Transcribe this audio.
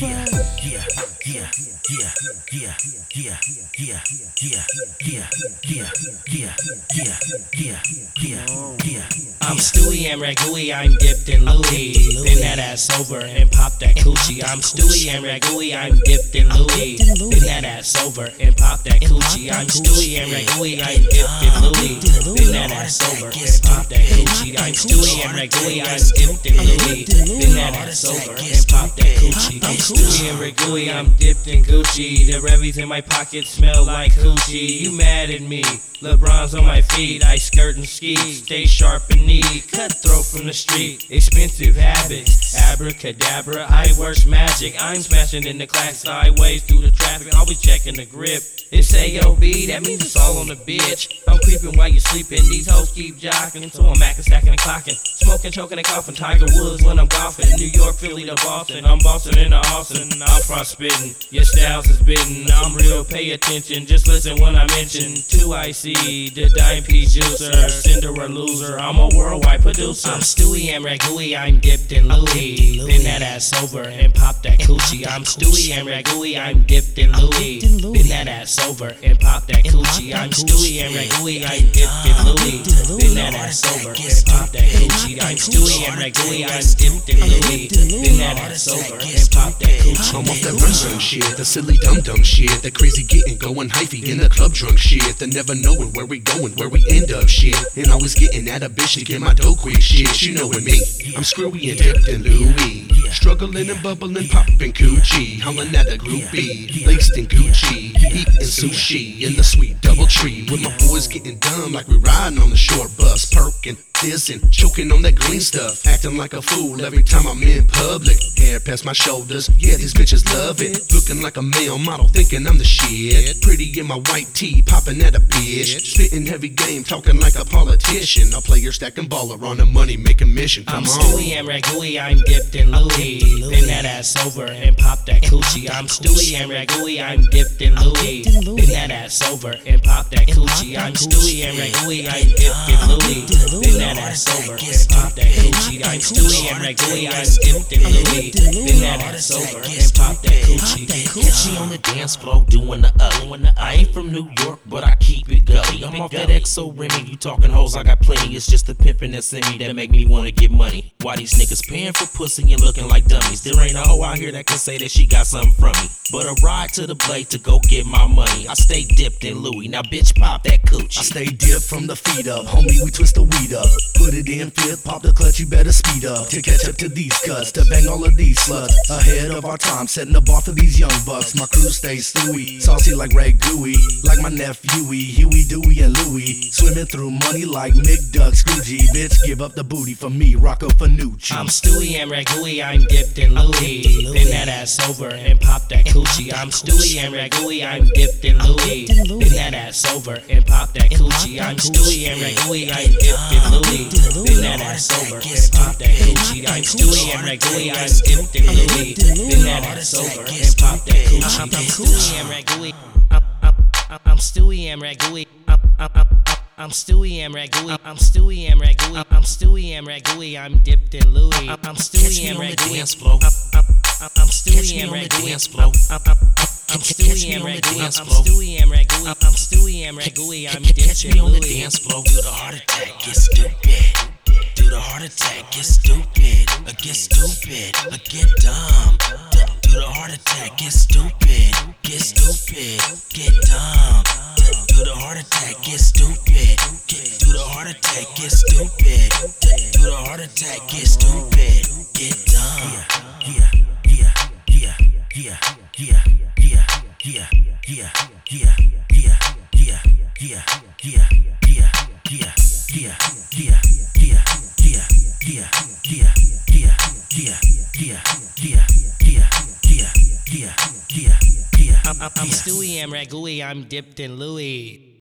I'm Stewie and Ragooey, I'm dipped in Louis. Bend that ass over and pop that coochie. I'm Stewie and Ragooey, I'm dipped in Louis. Bend that ass over and pop that coochie. I'm Stewie and Ragooey, I'm dipped in Louis. Bend that ass over and pop that coochie. I'm Stewie and Ragooey, I'm dipped in Louis. Bend that ass over and pop that coochie. I'm Stewie and Ragooey, I'm dipped in Gucci. The Revies in my pocket smell like coochie. You mad at me? LeBron's on my feet, I skirt and ski, stay sharp and neat, cutthroat from the street, expensive habits, abracadabra, I work magic, I'm smashing in the class sideways through the traffic, always checking the grip, it's AOB, that means it's all on the bitch, I'm creeping while you sleeping, these hoes keep jocking, so I'm acting, stacking and clocking, smoking, choking and coughing, Tiger Woods when I'm golfing, New York, Philly to Boston, I'm bossing in the Austin, I'm frostbitten, your styles is bitten, I'm real, pay attention, just listen when I mention, 2IC, the dime piece juicer, Cinderella loser, I'm a worldwide producer. I'm Stewie and Ragooey, I'm dipped in Louis. Bend that ass over and pop that coochie. I'm Stewie and Ragooey, I'm dipped in Louis. Bend that ass over and pop that coochie. I'm Stewie and Ragooey, I'm dipped in Louis. Bend that ass over and pop that coochie. I'm Stewie and Ragooey, I'm dipped in Louis. Bend that ass over and pop that coochie. I'm off that run shit, the silly dumb shit, that crazy getting going hyphy in the club drunk shit, the never knowing where we going, where we end up shit, and always getting at a bitch to get my dough quick shit. You know with me, I'm screwy and dipped in Louis, struggling and bubbling, popping coochie, hollering at a groupie, laced in Gucci, eating sushi in the sweet double tree, with my boys getting dumb like we riding on the short bus, perking, fizzing, choking on that green stuff, acting like a fool every time I'm in public, hair past my shoulders, yeah these bitches love it, looking like a male model, thinking I'm the shit, pretty in my white tee, popping at a bitch, spitting heavy game, talking like a politician, a player stacking baller on a money making mission. Come I'm on. Stewie and Ragooey, I'm dipped in Louis. Bend that ass over and pop that coochie. I'm Stewie and Ragooey, I'm dipped in Louis. Bend that ass over and pop that coochie. I'm Stewie and Ragooey, I'm dipped in Louis. Bend that ass over and pop that coochie. I'm Stewie and Ragooey, I'm dipped in Louis. Bend that ass over and pop that coochie. Coochie on the dance floor doing the I ain't from New York, but I keep it gully. I'm off that XO Remy, you talking hoes, I got plenty. It's just the pimpin' that's in me that make me wanna get money. Why these niggas paying for pussy and looking like dummies? There ain't a hoe out here that can say that she got something from me, but a ride to the blade to go get my money. I stay dipped in Louis, now bitch pop that coochie. I stay dipped from the feet up, homie we twist the weed up, put it in fifth, pop the clutch, you better speed up to catch up to these cuts, to bang all of these sluts, ahead of our time, setting the bar for these young bucks. My crew stays stewy, saucy like Ragooey, like my nephew Huey, Dewey and Louie, swimming through money like McDuck, Scroogey, bitch give up the booty for me, Rocco Fanucci. I'm Stewie and Ragooey, I'm dipped in Louis. Bend that ass over and pop that coochie. I'm Stewie and Ragooey, I'm dipped in Louis. Bend that ass over and pop that coochie. I'm Stewie and Ragooey, I'm dipped in Louis. Bend that ass over and pop that coochie. I'm Stewie and Ragooey, I'm dipped in Louis. Bend that ass over and pop that coochie. I'm Stewie and Ragooey. I'm Stewie and Ragooey. I'm Stewie and Ragooey. I'm Stewie and Ragooey. I'm Stewie and Ragooey. I'm dipped in Louis. I'm Stewie and Ragooey. I'm Stewie and Ragooey. I'm Stewie and Ragooey. I'm Stewie and Ragooey. I'm Stewie and Ragooey. I'm dipped in Louis. Do the heart attack, get stupid. Do the heart attack, get stupid. Get stupid, get dumb. Do the heart attack, get stupid. Get stupid, get dumb. Do the heart attack, get stupid. Do the heart attack, get stupid. Do the heart attack, get stupid. Get dumb. I'm Stewie and Ragooey. I'm dipped in Louis.